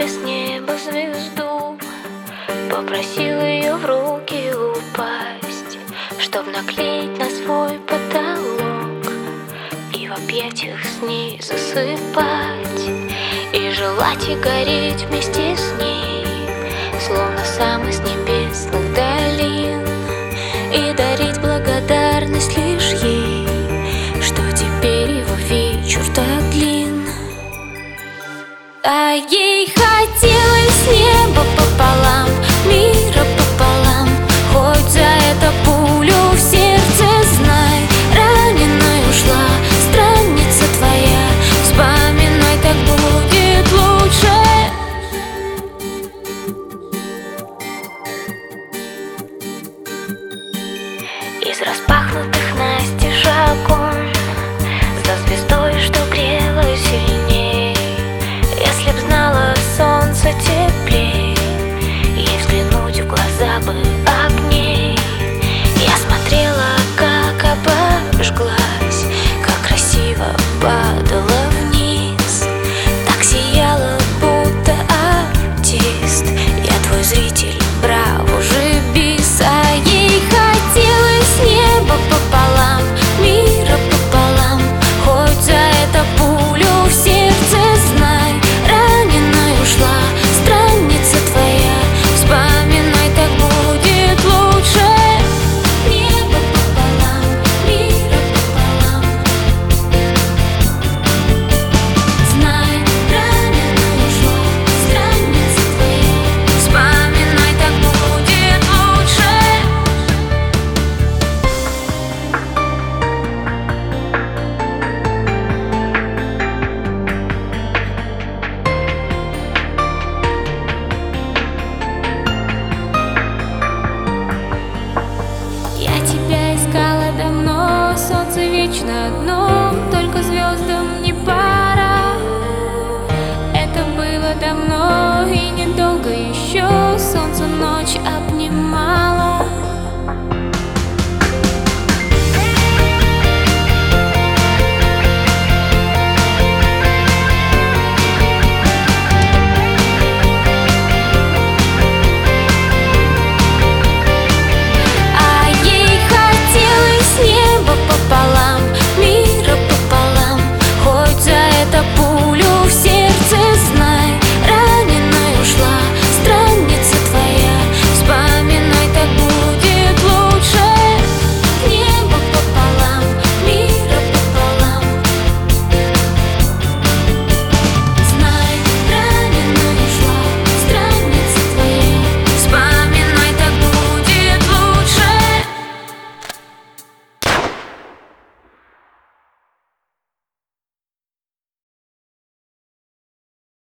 с неба звезду, попросил ее в руки упасть, чтоб наклеить на свой потолок и в объятиях с ней засыпать, и желать и гореть вместе с ней, словно сам из небесных долин, и дарить благодарность лишь ей, что теперь его вечер так длинен. А ей хотелось неба пополам, мира пополам, хоть за это пулю в сердце, знай, раненой ушла странница твоя, вспоминай, так будет лучше. Из распахнутых настежь окон за звездой, что грело сильней, если б знала солнце теплей, ей взглянуть в глаза бы огней. Я смотрела, как обожглась, как красиво падала вниз, так сияла, будто артист. Я твой зритель, браво же бис. А ей хотелось неба пополам, мира пополам, хоть за это пулю в сердце, знай, раненой ушла странница твоя, вспоминай, так будет лучше. Небо пополам, мира пополам, знай, раненой ушла странница твоя, вспоминай, так будет лучше. Я тебя искала давно, солнце вечно одно, только звездам не пара. Это было давно и недолго еще, солнце ночь обнимало.